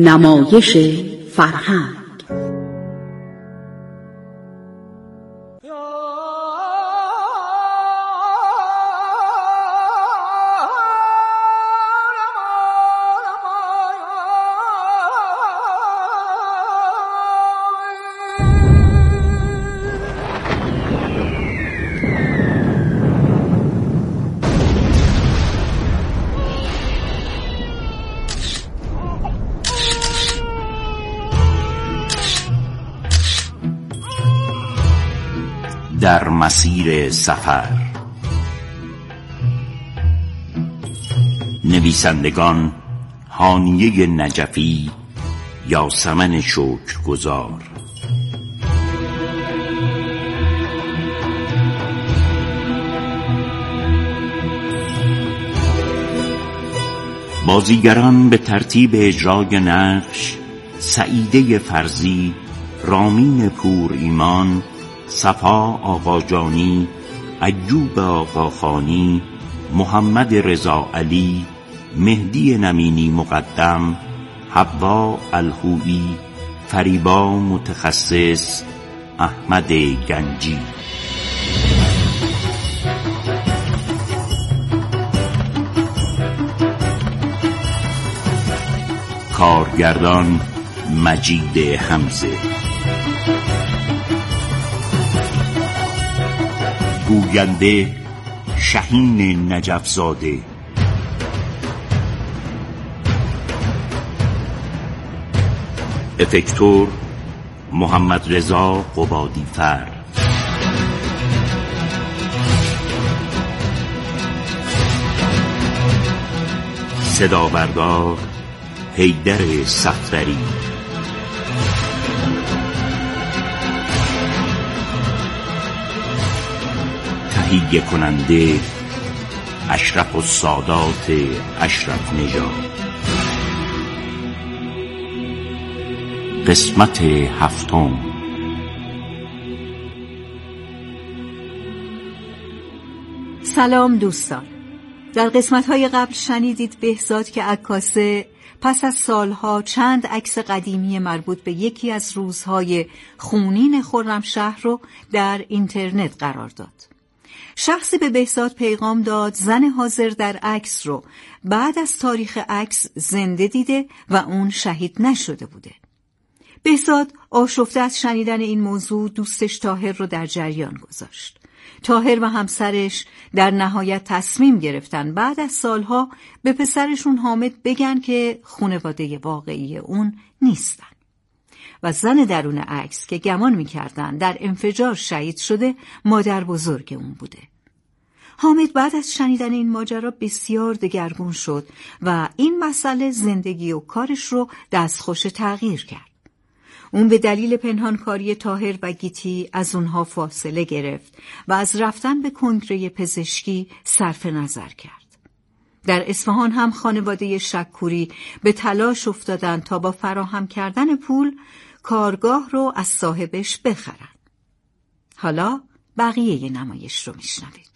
نمایش فرهنگ. در مسیر سفر. نویسندگان: هانیه نجفی، یاسمن شکرگزار. بازیگران به ترتیب اجرای نقش: سعیده فرزی، رامین پور ایمان، صفا آقاجانی، ایوب آقاخانی، محمد رضا علی، مهدی نمینی مقدم، حوا الهویی، فریبا متخصص، احمد گنجی. کارگردان: مجید حمزه. گوینده: شهین نجفزاده. افکتور: محمد رضا قبادی‌فر. صدابردار: حیدر صفدری. تهیه کننده: اشرف السادات اشرف نژاد. قسمت 7. سلام دوستان. در قسمت‌های قبل شنیدید بهزاد که عکاسه پس از سالها چند عکس قدیمی مربوط به یکی از روزهای خونین خرمشهر رو در اینترنت قرار داد. شخصی به بهزاد پیغام داد زن حاضر در عکس رو بعد از تاریخ عکس زنده دیده و اون شهید نشده بوده. بهزاد آشفته از شنیدن این موضوع دوستش طاهر رو در جریان گذاشت. طاهر و همسرش در نهایت تصمیم گرفتن بعد از سالها به پسرشون حامد بگن که خانواده واقعی اون نیستن. و زن درون عکس که گمان می‌کردن در انفجار شهید شده مادر بزرگ اون بوده. حامد بعد از شنیدن این ماجرا بسیار دگرگون شد و این مسئله زندگی و کارش رو دستخوش تغییر کرد. اون به دلیل پنهانکاری طاهر و گیتی از اونها فاصله گرفت و از رفتن به کنگره پزشکی صرف نظر کرد. در اصفهان هم خانواده شکوری به تلاش افتادن تا با فراهم کردن پول کارگاه رو از صاحبش بخرن. حالا بقیه نمایش رو میشنوید.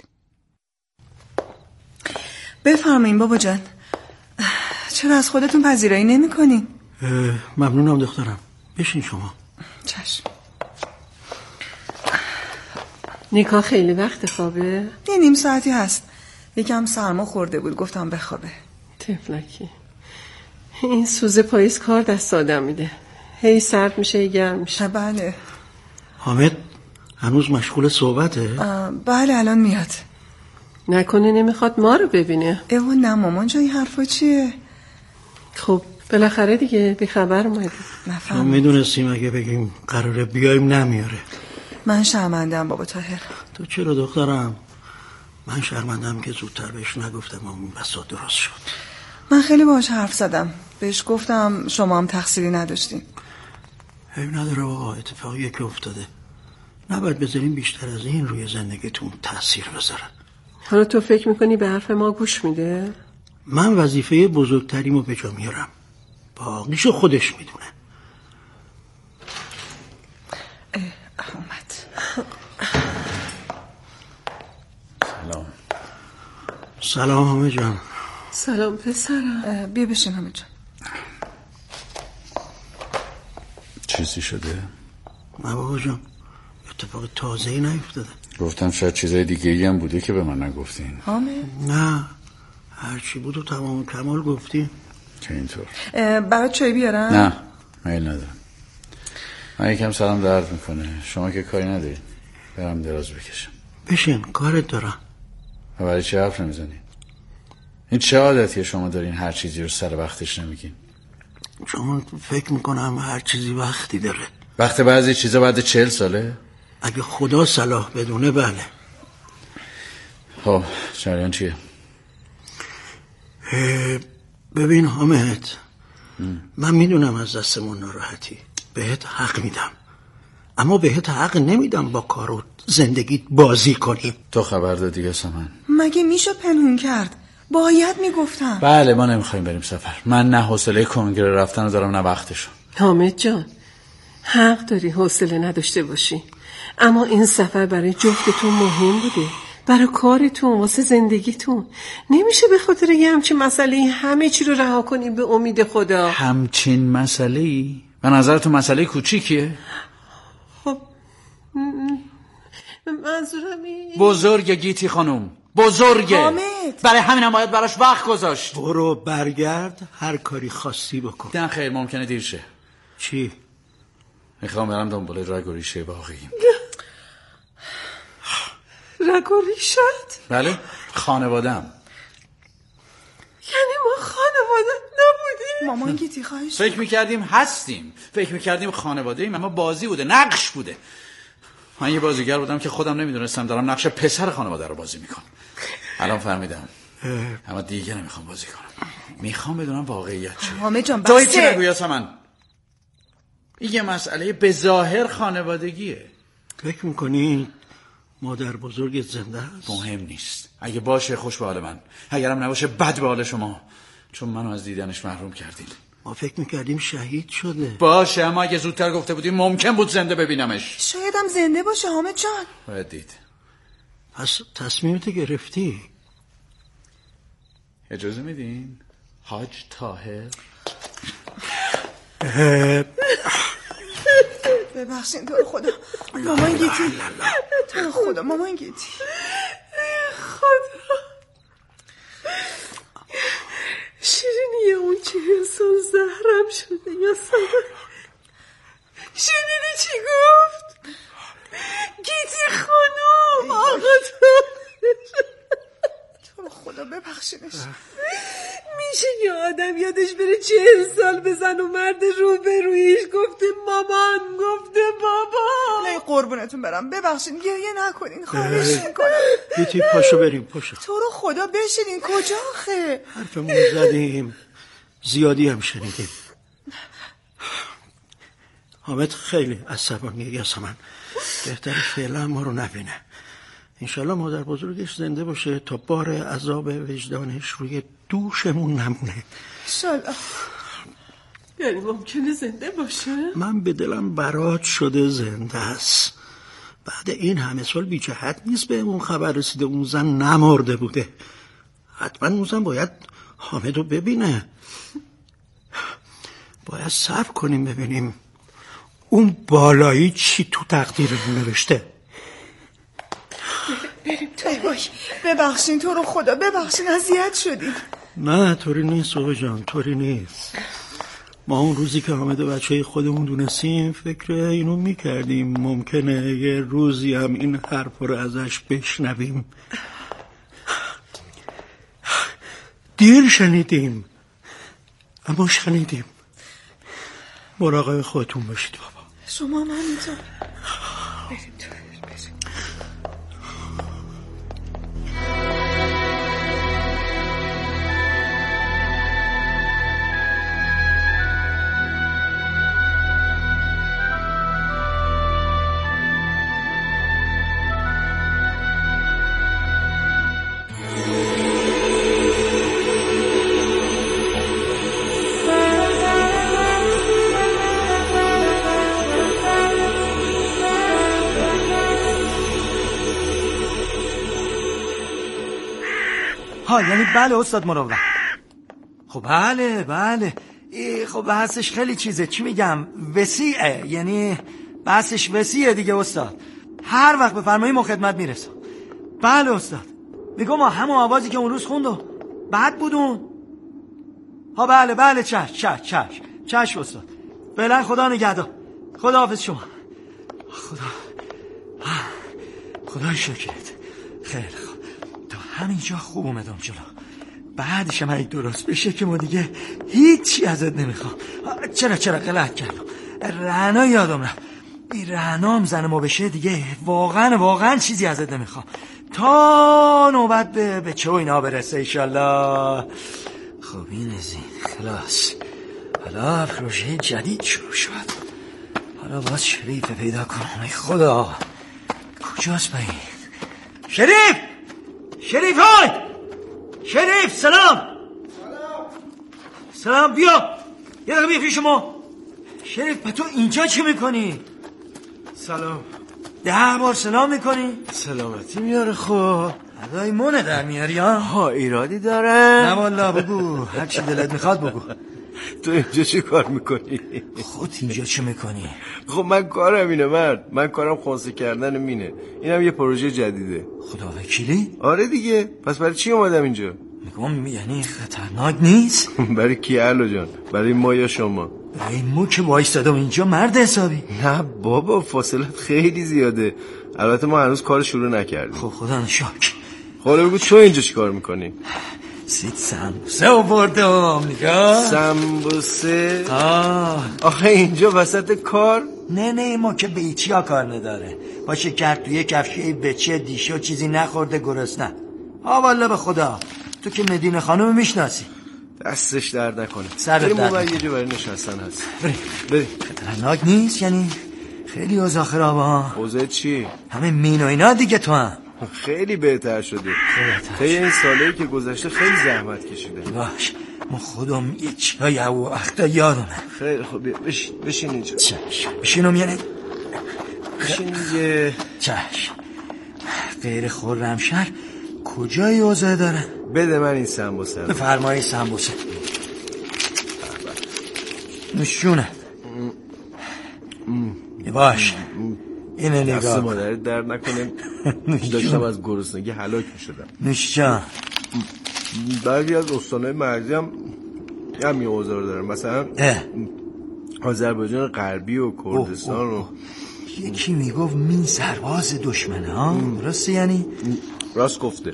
بفرمایین بابا جان. چرا از خودتون پذیرایی نمی کنین؟ ممنونم دخترم. بشین شما. چشم. نیکا خیلی وقت خوابه؟ یه نیم ساعتی هست. یکم سرما خورده بود گفتم بخوابه. تفلکی. این سوز پاییز کار دست آدم میده. هی سرد میشه هی گرم میشه. بله. حامد هنوز مشغول صحبته؟ بله الان میاد. نکنه نمیخواد ما رو ببینه؟ نه مامان جان این حرفا چیه؟ خب بالاخره دیگه بی خبر اومدی. نفهم. ما میدونستیم اگه بگیم قراره بیایم نمیاره. من شرمندم بابا طاهر. تو چرا دخترم؟ من شرمندم که زودتر بهش نگفتم اون بسا درست شد. من خیلی باهاش حرف زدم. بهش گفتم شما هم تقصیری نداشتین. حیف نداره بابا، اتفاقیه که افتاده. نباید بذاریم بیشتر از این روی زندگیتون تأثیر بذاره. حالا تو فکر میکنی به حرف ما گوش میده؟ من وظیفه بزرگتریمو به جا میارم، باقیشو خودش میدونه. اومد. سلام همه جان. سلام پسرم. بیا بشین همه جان. چیزی شده؟ نه بابا جان، اتفاق تازه‌ای نیفتاده. گفتم شاید چیزای دیگه‌ای هم بوده که به من نگفتین. حامد؟ نه، هرچی بود و تمام کمال گفتیم. که اینطور برات چای بیارم؟ نه، میل ندارم. من یکم سرم درد میکنه. شما که کاری ندارید. برم دراز بکشم. بشین، کارت دارم. و برای چه حرف نمیزنید؟ این چه عادتیه شما دارین هر چیزی رو سر وقتش نمیگین؟ شما فکر میکنم هر چیزی وقتی داره. وقت بعضی چیزا بعد 40 ساله؟ اگه خدا صلاح بدونه بله. خب جریان چیه؟ ببین حامد، من میدونم از دستمون ناراحتی، بهت حق میدم، اما بهت حق نمیدم با کار و زندگیت بازی کنی. تو خبر دادی یاسمن؟ مگه میشه پنهون کرد؟ باید میگفتم. بله، ما نمیخوایم بریم سفر. من نه حوصله کنگره رفتن رو دارم نه وقتشو. حامد جان، حق داری حوصله نداشته باشی، اما این سفر برای جفتتون مهم بوده، برای کارتون، واسه زندگیتون. نمیشه به خاطر یه همچین مسئله همه چی رو رها کنیم به امید خدا. همچین مسئله‌ای؟ به نظرتون مسئله کوچیکیه؟ خب منظورم بزرگ گیتی خانم، بزرگه. حامد، برای همینم باید براش وقت گذاشت. برو برگرد، هر کاری خاصی بکن. نه خیر، ممکنه دیر شه. چی؟ میخوام برم دنبال رگ و ریشه باقی. رگ و ریشت؟ بله، خانوادم. یعنی ما خانواده نبودیم؟ مامان گیتی خواهش. فکر میکردیم هستیم، فکر میکردیم خانواده ایم، اما بازی بوده، نقش بوده. من یه بازیگر بودم که خودم نمیدونستم دارم نقش پسر خانواده رو بازی میکنم. الان فهمیدم، اما دیگه نمیخوام بازی کنم. میخوام بدونم واقعیت چیه. حامد جان تو هیچی بسه. نگو یاسمن. این یه مسئله به ظاهر خانوادگیه. فکر میکنی مادر بزرگت زنده است؟ مهم نیست. اگه باشه خوش به حال من، اگرم نباشه بد به حال شما، چون منو از دیدنش محروم کردید. ما فکر میکردیم شهید شده. باشه، اما اگه زودتر گفته بودیم ممکن بود زنده ببینمش. شاید هم زنده باشه حامد جان. باید دید. پس تصمیمت گرفتی؟ اجازه میدین؟ حاج طاهر. ببخشین، تو رو خدا مامان گیتی، تو رو خدا مامان گیتی. خدا شیرینی اون 40 سال زهرم شده یاسمن. شیرینی چی گفت؟ گیتی خانم، آقا تو رو خدا ببخشینش. میشه یه آدم یادش بره 40 سال بزن و مرد رو به رویش گفته مامان، گفته بابا. نه قربونتون برم، ببخشین، گریه نکنین، خواهش میکنم. گیتی پاشو بریم، پاشو. تو رو خدا بشینین. کجا آخه؟ حرفمون زدیم، زیادی هم شنیدیم. حامد خیلی عصبانیه یاسمن، بهتره فعلا ما رو نبینه. انشالله مادر بزرگش زنده باشه تا بار عذاب وجدانش روی دوشمون نمونه. انشالله. یعنی ممکنه زنده باشه؟ من به دلم برات شده زنده است. بعد این همه سال بی جهت نیست به اون خبر رسیده اون زن نمرده بوده. حتما اون زن باید حامد رو ببینه. باید صبر کنیم ببینیم اون بالایی چی تو تقدیر نوشته. بریم تو. ببخشین، تو رو خدا ببخشین، اذیت شدیم. نه طوری نیست بابا جان، طوری نیست. ما اون روزی که حامد و بچه خودمون دونستیم فکر اینو میکردیم ممکنه یه روزی هم این حرف رو ازش بشنویم. دیر شنیدیم اما شنیدیم. مراقب خودتون باشید بابا. شما هم همینطور. بریم تو. یعنی بله استاد مراقب. خب بله خب بحثش خیلی چیزه، چی میگم، وسیعه، یعنی بحثش وسیعه دیگه استاد. هر وقت بفرمایی ما خدمت میرسم. بله استاد. میگم همون آوازی که اون روز خوند و بعد بودون. ها بله چشم استاد. فعلا خدا نگهدار. خدا حافظ شما. خدا شکرت. خیلی خوب. تا همینجا خوب اومدم جلو. بعدش هم اگه درست بشه که ما دیگه هیچی ازت نمیخوام. چرا غلط کردم. رعنا یادم رفت. این رعنام زن ما بشه دیگه واقعا چیزی ازت نمیخوام تا نوبت به چه و اینا برسه ایشالله. خب این از این خلاص. حالا پروژه جدید شروع شد. حالا باز شریف پیدا کنم. ای خدا کجاست با این شریف های شریف سلام بیا یه دقیقه بیا پیش ما. شریف تو اینجا چی میکنی؟ سلام. 10 بار سلام میکنی؟ سلامتی میاره خب. ادای مونه در میاری ها؟ ایرادی داره؟ نه والا بگو هر چی دلت میخواد بگو. تو اینجا چی کار میکنی؟ خود اینجا چی میکنی؟ خب من کارم اینه مرد. من کارم خونسه کردن مینه. اینم یه پروژه جدیده. خدا وکیلی؟ آره دیگه. پس برای چی اومدم اینجا؟ میگم یعنی خطرناک نیست؟ برای کی علو جان؟ برای ما یا شما؟ برای مو که وایستادم اینجا مرد حسابی. نه بابا فاصلت خیلی زیاده. البته ما هنوز کار شروع نکردیم. خب خدا نشاک. خب بگو تو اینجا چی کار میکنی؟ سمبوسه آوردم نگاه. سمبوسه؟ آخه اینجا وسط کار؟ نه ما که به ایچیا کار نداره. با شکر توی کفشه بچه دیشو چیزی نخورده گرسنه. والا به خدا تو که مدینه خانم میشناسی. دستش درد نکنه. بریم موبایل یه جا برای نشستن هست. بریم. خطرناک نیست یعنی خیلی اوضاع خرابه ها. اوضاع چی؟ همه مین و اینا دیگه تو هم خیلی بهتر شده. طی این سالایی که گذشته خیلی زحمت کشیده. باش ما خودم یه چای او وقتا یادمه. خیلی خوب بشین اینجا. بشینم یعنی بشین اینجا. چشم. غیر خرمشهر کجای اوضاع داره؟ بده من این سمبوسه. بفرمایی سمبوسه. نشونه. باش اینه نگاه. دست مادرت درد نکنه. داشتم از گرسنگی هلاک میشدم. نوشجان. بعضی از استانهای مرزی هم همین اوضاع رو دارن. مثلا آذربایجان غربی و کردستان و یکی میگفت مین سرباز دشمنه ها. درسته یعنی؟ راست گفته.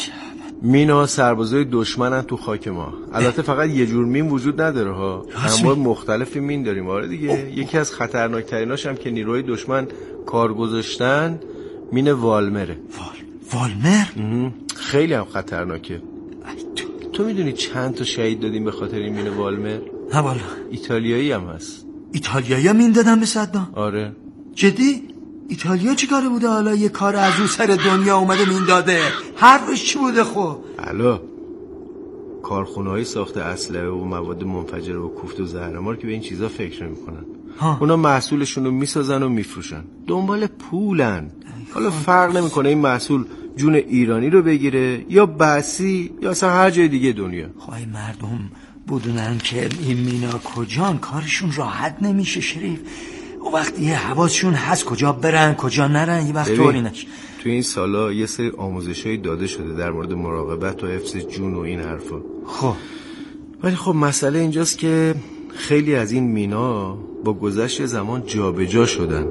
مینا سربازای دشمنن تو خاک ما. البته فقط یه جور مین وجود نداره ها. انواع مختلفی مین داریم. آره دیگه. یکی از خطرناکتریناش هم که نیروهای دشمن کار گذاشتن مین والمره. والمر؟ خیلی هم خطرناکه. تو میدونی چند تا شهید دادیم به خاطر این مین والمر؟ نه والا. ایتالیایی هم هست. ایتالیایی مین دادن به صدام؟ آره. جدی؟ ایتالیا چی کاره بوده حالا یه کار از اون سر دنیا اومده مین داده؟ حرفش چی بوده خب؟ الو کارخونه‌های ساخت اسلحه و مواد منفجره و کوفت و زهرمار که به این چیزا فکر نمی‌کنن. اونا محصولشون رو میسازن و میفروشن. دنبال پولن. حالا فرق نمی‌کنه این محصول جون ایرانی رو بگیره یا بسی یا اصلا هر جای دیگه دنیا. خواهی مردم بدونن که این مینا کجان کارشون راحت نمیشه شریف. و وقتی یه حواسشون هست کجا برن کجا نرن یه وقت طوری نشه. تو این سالا یه سری آموزش‌هایی داده شده در مورد مراقبت و حفظ جون و این حرفا. خب ولی خب مسئله اینجاست که خیلی از این مینا با گذشت زمان جابجا شدن.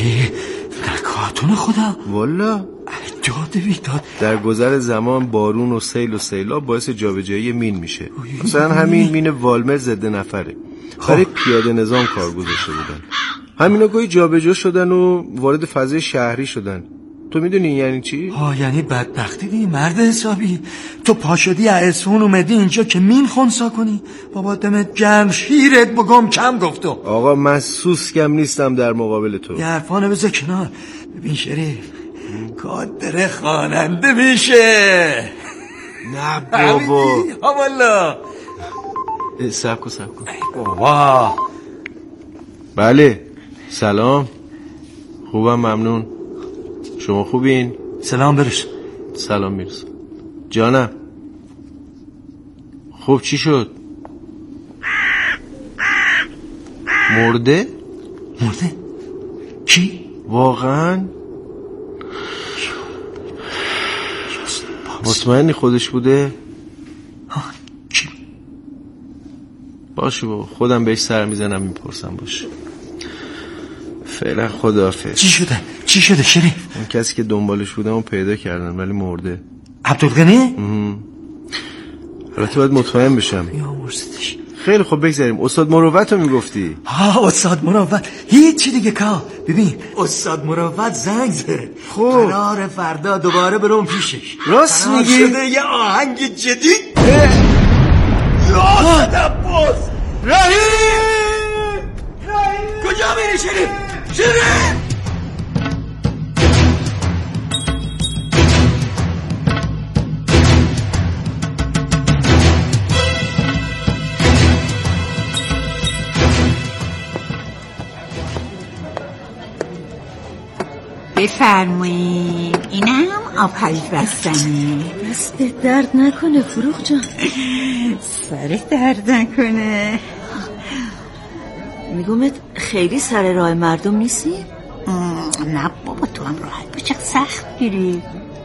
در کارتون خدا؟ والا داده بیداد. در گذر زمان بارون و سیل و سیلاب باعث جابجایی مین میشه. مثلا همین مین والمر ضد نفره. برای پیاده نظام کار گذاشته بودن. همینا گاهی جابجا شدن و وارد فضای شهری شدن. تو میدونی یعنی چی؟ یعنی بدبختی دی مرد حسابی. تو پا شدی اصفهان اومدی اینجا که مین خونسا کنی. بابا دمت گرم شیرت بگم کم گفتو. آقا من سوسکم نیستم در مقابل تو. یه حرفانه بذار کنار. ببین شریف کادر خواننده میشه. نه بابا. والا سب کن بابا. بله سلام. خوبم ممنون. شما خوبین؟ سلام برس. سلام میرس. جانم خوب چی شد؟ مرده؟ مرده؟ کی؟ واقعا؟ مطمئنی خودش بوده؟ کی؟ باشه بابا، خودم بهش سر میزنم میپرسم. باشه فعلا خداحافظ. چی شده شریف؟ اون کسی که دنبالش بودم اون پیدا کردن ولی مرده. عبدالغنی؟ البته باید مطمئن بشم. یا مرسدش. خیلی خب بگذاریم. استاد مروت رو میگفتی؟ استاد مروت هیچی دیگه کا. ببین استاد مروت زنگ زد. خب قرار فردا دوباره برم پیشش. راست میگی؟ شده یه آهنگ جدید. یا تدبوس رحیم کجا میری شریف؟ بفرمایید. اینم آب‌های بستنی. دست درد نکنه فروغ جان. سرت درد نکنه. میگمت خیلی سر راه مردم نیستی؟ نه بابا تو هم راحت بچه سخت گیری.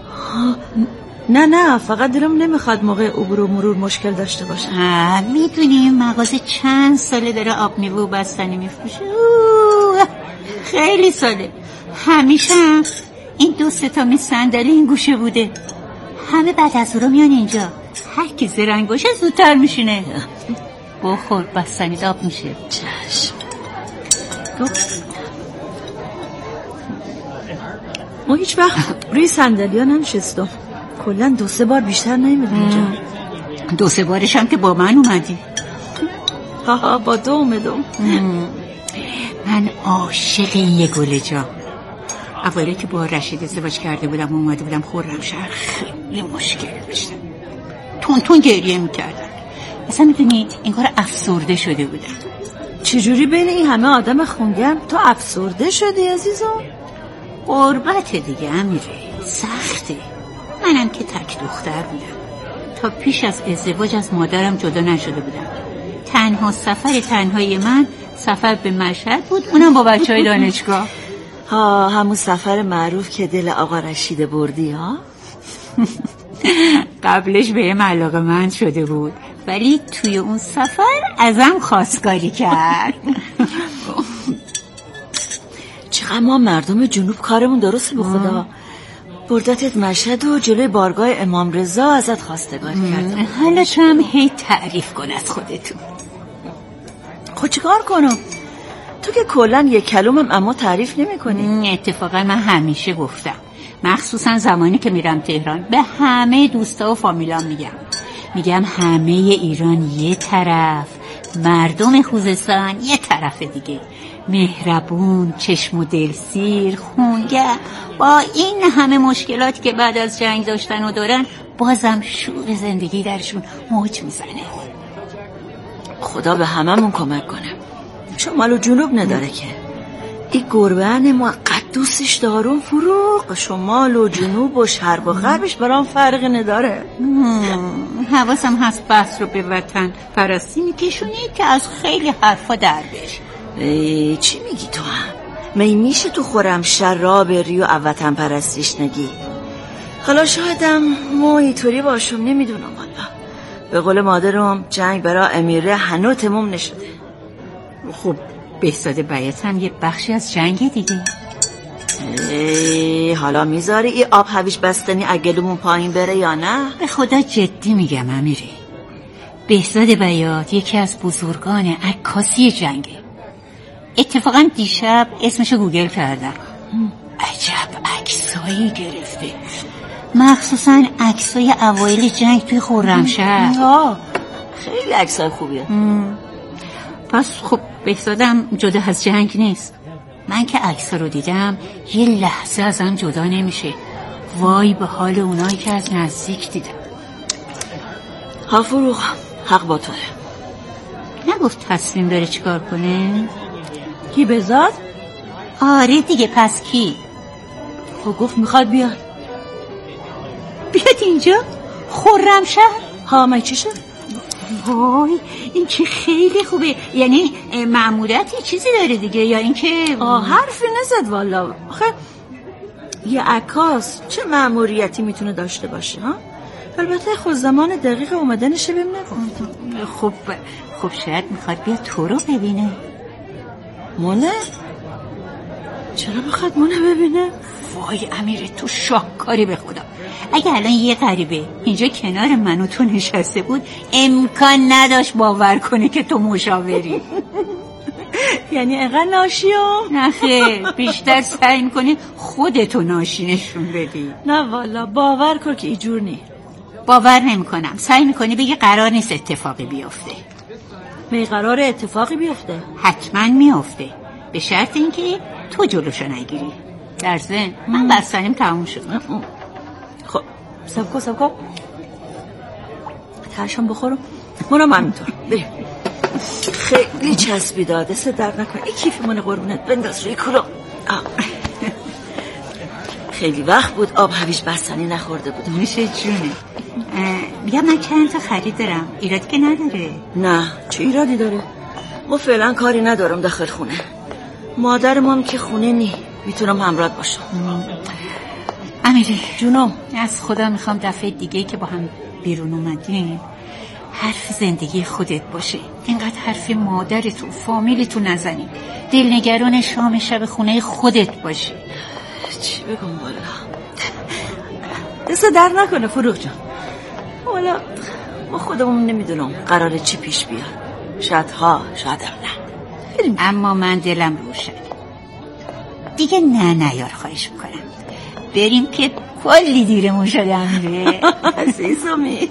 نه فقط دلم نمیخواد موقع عبور و مرور مشکل داشته باشم. میدونیم مغازه چند ساله داره آب میوه و بستنی میفروشه. خیلی ساله. همیشه این 2-3 تا میز صندلی این گوشه بوده. همه بعد از رو میان اینجا. هر کی زرنگ باشه زودتر میشینه. بخور بستنی آب میشه. چشم. ما هیچ وقت روی صندلی ها ننشستم. کلن 2-3 بار بیشتر نیومدم اینجا. 2-3 بارش هم که با من اومدی. با تو اومدم. من عاشق این یه گل جا. اولی که با رشید ازدواج کرده بودم اومده بودم خرمشهر خیلی مشکل داشتم. تون گریه میکردم. اصلا میدونی این کار افسرده شده بودم. چجوری بین این همه آدم خونگرم تو افسرده شدی عزیزم؟ غربت دیگه امیره، سخته. منم که تک دختر بودم. تا پیش از ازدواج از مادرم جدا نشده بودم. تنها سفر تنهایی من سفر به مشهد بود، اونم با بچهای دانشگاه. همون سفر معروف که دل آقا رشید بردی ها؟ قبلش بهم علاقه‌مند شده بود ولی توی اون سفر ازم خواستگاری کرد. چقدر ما مردم جنوب کارمون درسته به خدا. بردتت مشهد و جلوی بارگاه امام رضا ازت خواستگاری کردم. حالا تو هم هی تعریف کن از خودتون. خب چیکار کنم؟ تو که کلن یک کلمم اما تعریف نمی کنی. اتفاقا من همیشه گفتم، مخصوصا زمانی که میرم تهران به همه دوستا و فامیلام میگم همه ایران یه طرف، مردم خوزستان یه طرف دیگه، مهربون، چشم و دلسیر، خونگر، با این همه مشکلاتی که بعد از جنگ داشتن و دارن بازم شور زندگی درشون موج میزنه. خدا به هممون کمک کنه. شمال و جنوب نداره که این گربه‌ن ما قد دوستش دارم فروغ. شمال و جنوب و شرق و غربش برام فرق نداره. حواسم هست بحث رو به وطن پرستی میکشونی که از خیلی حرفا در بشی. چی میگی تو هم؟ میشه تو خرمشهر را بری و وطن پرستیش نگی؟ حالا شایدم ما اینطوری باشم، نمیدونم. والا به قول مادرم جنگ برای امیره هنوز تموم نشده. خب بهزاد بیات هم یه بخشی از جنگ دیگه. حالا میذاری این آب هویج بستنی اگلمون پایین بره یا نه؟ به خدا جدی میگم امیره، بهزاد بیات یکی از بزرگان عکاسی جنگه. اتفاقا دیشب اسمشو گوگل کردم. عجب عکسایی گرفته، مخصوصا عکسای اوایل جنگ توی خرمشهر. خیلی عکسای خوبیه. پس خب بهزادم جدا از جنگ نیست. من که عکس‌ها رو دیدم یه لحظه ازم جدا نمیشه. وای به حال اونایی که از نزدیک دیدم. فروغ حق با توه. نگفت تصمیم داره چیکار کنه؟ کی بهزاد؟ آره دیگه، پس کی؟ خب گفت میخواد بیاد اینجا خرمشهر. من چی شد؟ وای این که خیلی خوبه. یعنی مأموریت چیزی داره دیگه یا اینکه حرفی نزد والا. آخه یه عکاس چه مأموریتی میتونه داشته باشه ها؟ البته خود زمان دقیق اومدنش بهم نگفت. خب شاید میخواد بیا تو رو ببینه. مونه؟ چرا بخواد مونه ببینه؟ وای امیر تو شاهکاری به خدا. اگه الان یه غریبه اینجا کنار من و تو نشسته بود امکان نداشت باور کنه که تو مشاوری. یعنی اینقدر ناشیو؟ نه خیر، بیشتر سعی میکنی خودتو ناشی نشون بدی. نه والا باور کن که اینجور نی. باور نمیکنم. سعی میکنی بگی قرار نیست اتفاقی بیفته. می قرار اتفاقی بیفته؟ حتما میفته، به شرط اینکه تو جلوشو نگیری. در ضمن من بستنیم تموم شد. خب سب کن ترشم بخورم. منم همینطور. بریم. خیلی چسبی داده سه درد نکن. این کیف من قربونت بنداز روی کلو. خیلی وقت بود آب هویج بستنی نخورده بود. میشه جونه. میگم من چند تا خرید دارم. ایرادی که نداره. نه چه ایرادی داره؟ ما فعلا کاری ندارم داخل خونه. مادرم هم که خونه نی. میتونم همراه باشم. امیری جونم، از خدا میخوام دفعه دیگه که با هم بیرون اومدیم حرف زندگی خودت باشه. اینقدر حرف مادرتو فامیلتو نزنی. دلنگران شام شب خونه خودت باشی. چی بگم والا؟ دست در نکنه فروغ جان. والا ما خودمون نمیدونم قراره چی پیش بیاد. شاید ها شاید هم نه. اما من دلم روشن. دیگه نیار خواهش میکنم. بریم که کلی دیرمون شده امیره. عزیزمی.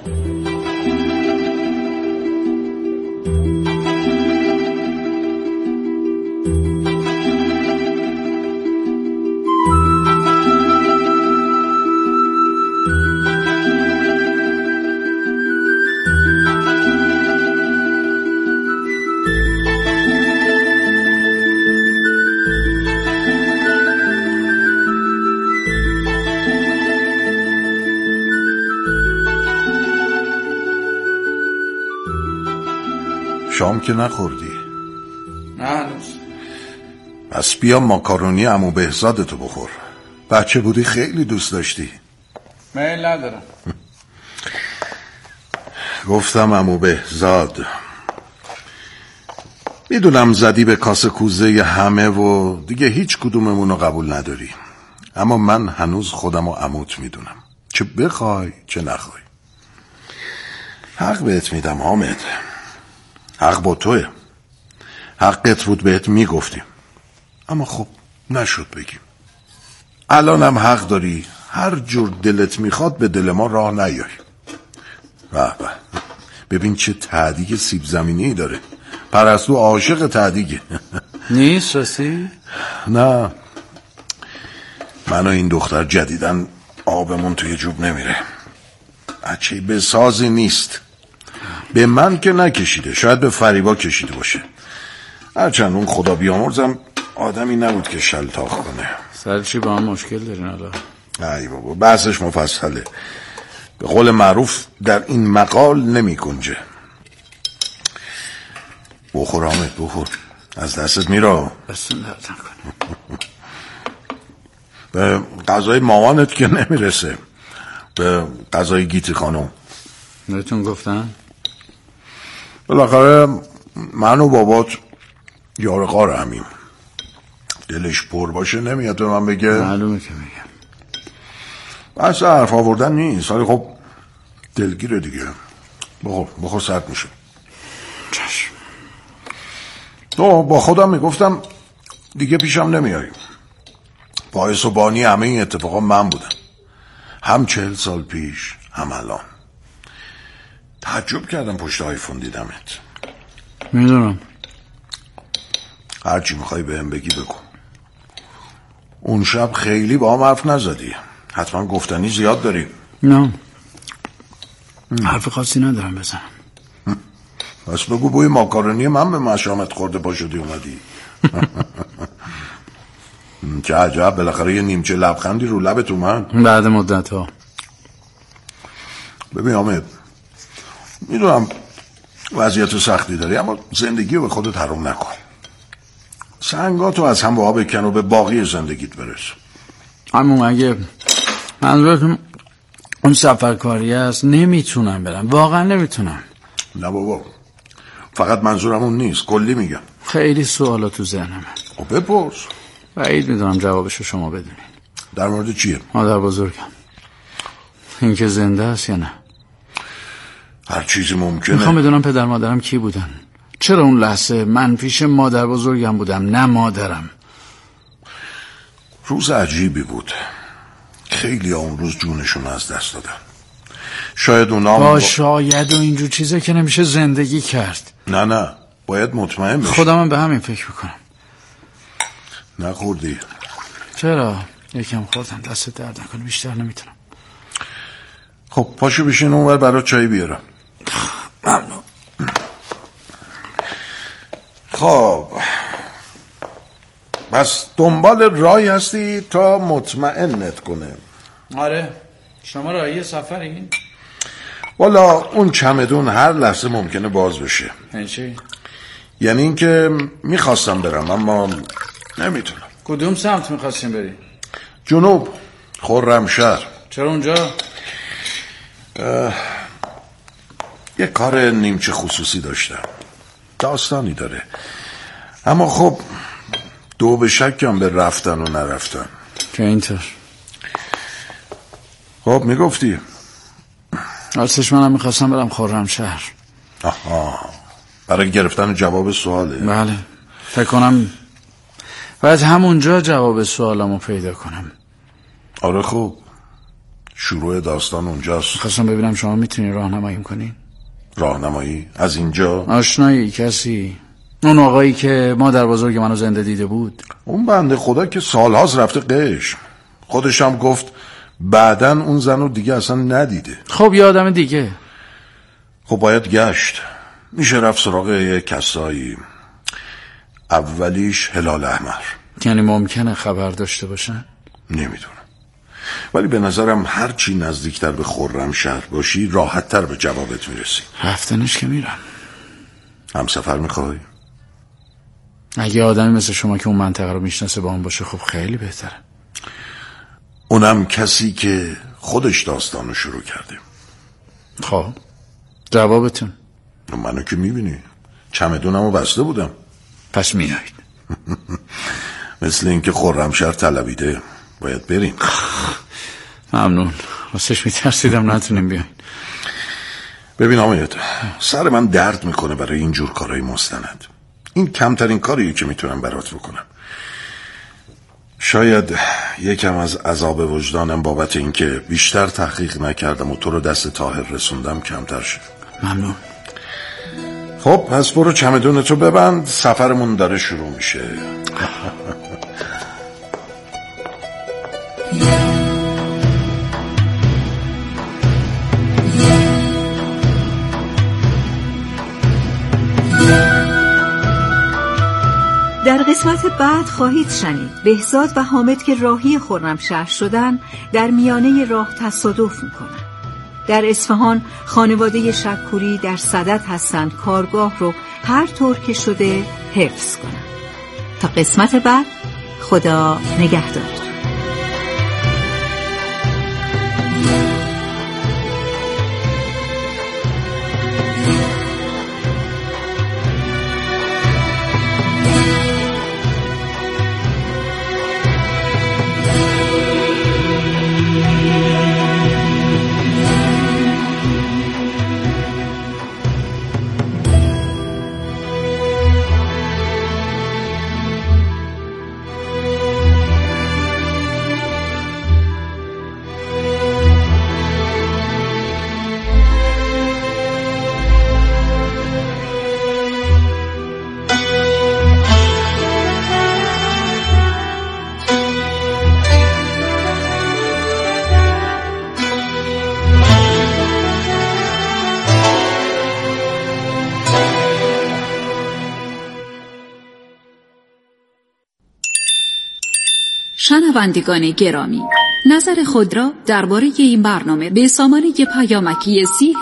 شام که نخوردی؟ نه هنوز. پس بیا ماکارونی عمو بهزادتو بخور. بچه بودی خیلی دوست داشتی. میل ندارم. گفتم عمو بهزاد. میدونم زدی به کاسه کوزه همه و دیگه هیچ کدوممونو قبول نداری، اما من هنوز خودمو عموت میدونم، چه بخوای چه نخوای. حق بهت میدم حامد، حق با توه. حقت بود بهت میگفتیم، اما خب نشد بگیم. الانم حق داری هر جور دلت میخواد به دل ما راه نیای. به ببین چه تهدیگ سیب زمینی داره. پرستو عاشق تهدیگه. نیست راستی؟ نه، من و این دختر جدیدن آبمون توی جوب نمیره. بچه به سازی نیست. به من که نکشیده، شاید به فریبا کشیده باشه. هرچند اون خدا بیامرزم آدمی نبود که شلتاق کنه. سر چی با هم مشکل دارین حالا؟ ای بابا بحثش مفصله. به قول معروف در این مقال نمی گنجه. بخور حامد بخور، از دستت میره. بسون درد نکنه. به غذای مامانت که نمیرسه، به غذای گیتی خانم. بهتون گفتن؟ بالاخره من و بابات یار غار همیم. دلش پر باشه نمیاد به من بگه. معلومه که میگم. بس حرف آوردن نیست، ولی خب دلگیره دیگه. بخور سرد میشه. چشم. تو با خودم میگفتم دیگه پیشم نمیایی. باعث و بانی همه این اتفاقا من بودم، هم 40 سال پیش هم الان. تعجب کردم پشت آیفون دیدمت. میدونم. هرچی میخوای بهم بگی بگو. اون شب خیلی با هم حرف نزدی، حتما گفتنی زیاد داری. نه، حرف خاصی ندارم بزنم. بس بگو بوی ماکارونی من به مشامت خورده پا شدی اومدی. چه عجب، بالاخره یه نیمچه لبخندی رو لبت اومد بعد مدت ها. ببین حامد، میدونم وضعیت سختی داری، اما زندگی رو به خودت حرام نکن. سنگاتو از هم با بکن و به باقی زندگیت برس. اما اگه منظورتون اون سفرکاری است نمیتونم برم، واقعا نمیتونم. نه بابا، فقط منظورم اون نیست، کلی میگم. خیلی سوالا تو ذهنمه. خب بپرس. بعید میدونم جوابشو شما بدونین. در مورد چیه؟ مادر بزرگم، این که زنده است یا نه. هر چیزی ممکنه. میخوام بدونم پدر مادرم کی بودن، چرا اون لحظه من پیش مادر بزرگم بودم نه مادرم. روز عجیبی بود، خیلی اون روز جونشون از دست دادن. شاید اونا شاید و اینجور چیزه که نمیشه زندگی کرد. نه باید مطمئن بشی. خودم هم به همین فکر میکنم. نخوردی؟ چرا؟ یکم خوردم، دست درد نکنه، بیشتر نمیتونم. خب پاشو بشین اونور برای چای بیارم. ممنون. خب بس دنبال رای هستی تا مطمئنت کنه. آره، شما راهی سفرین؟ والا اون چمدون هر لحظه ممکنه باز بشه. چی؟ یعنی این که میخواستم برم اما نمیتونم. کدوم سمت میخواستیم بری؟ جنوب، خرمشهر. چرا اونجا؟ یه کار نیمچه خصوصی داشتم، داستانی داره، اما خب دو به شکم به رفتن و نرفتن. که اینطور؟ خب میگفتی؟ راستش منم میخواستم برم خرمشهر. آها، برای گرفتن جواب سواله. بله، فکر کنم باید همونجا جواب سوالمو پیدا کنم. آره خب، شروع داستان اونجاست. خواستم ببینم شما میتونی راهنماییم کنین. راهنمایی؟ از اینجا؟ آشنایی کسی؟ اون آقایی که مادر بزرگ منو زنده دیده بود. اون بنده خدا که سالهاست رفته قشم، خودش هم گفت بعدن اون زنو دیگه اصلا ندیده. خب یه آدم دیگه. خب باید گشت، میشه رفت سراغ یه کسایی، اولیش هلال احمر. یعنی ممکنه خبر داشته باشن؟ نمیدونم، ولی به نظرم هر چی نزدیکتر به خرمشهر باشی راحت‌تر به جوابت میرسی. رفتنش که میرم. همسفر میخوای؟ اگه آدمی مثل شما که اون منطقه رو میشناسه با اون باشه خب خیلی بهتره. اونم کسی که خودش داستانو شروع کرده. خب جوابتون؟ منو که میبینی، چمدونمو بسته بودم. پس میایید؟ مثل اینکه خرمشهر طلبیده، باید بریم. ممنون، راستش میترسیدم نتونیم بیاین. ببین آمید، سر من درد میکنه برای اینجور کارهای مستند. این کمترین کاریه که میتونم برات بکنم. شاید یکم از عذاب وجدانم بابت اینکه بیشتر تحقیق نکردم و تو رو دست طاهر رسوندم کمتر شد. ممنون. خب پس برو چمدونتو ببند، سفرمون داره شروع میشه. در قسمت بعد خواهید شنید بهزاد و حامد که راهی خرمشهر شدن در میانه راه تصادف میکنن. در اصفهان خانواده شکوری در صدد هستند کارگاه رو هر طور که شده حفظ کنند. تا قسمت بعد، خدا نگهدار. شنوندگان گرامی، نظر خود را درباره این برنامه به سامانه پیامکی 30